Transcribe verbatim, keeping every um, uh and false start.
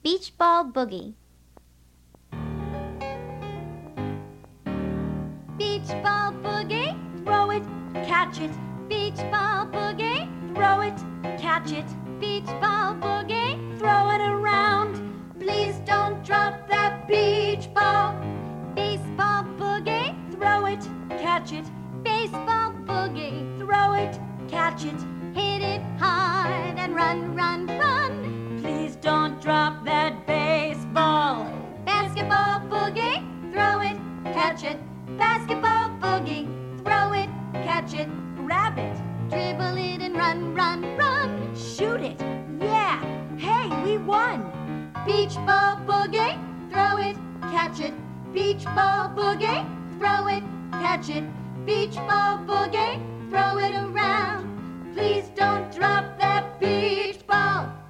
Beach Ball Boogie. Beach ball boogie, throw it, catch it. Beach ball boogie, throw it, catch it. Beach ball boogie, throw it around. Please don't drop that beach ball. Baseball boogie, throw it, catch it. Baseball boogie, throw it, catch it. Hit it hard and run, run, run. Please don't drop that baseball. Basketball boogie, throw it, catch it. Basketball boogie, throw it, catch it. Grab it, dribble it and run, run, run. Shoot it, yeah, hey, we won. Beach ball boogie, throw it, catch it. Beach ball boogie, throw it, catch it. Beach ball boogie, throw it around. Please don't drop that beach ball.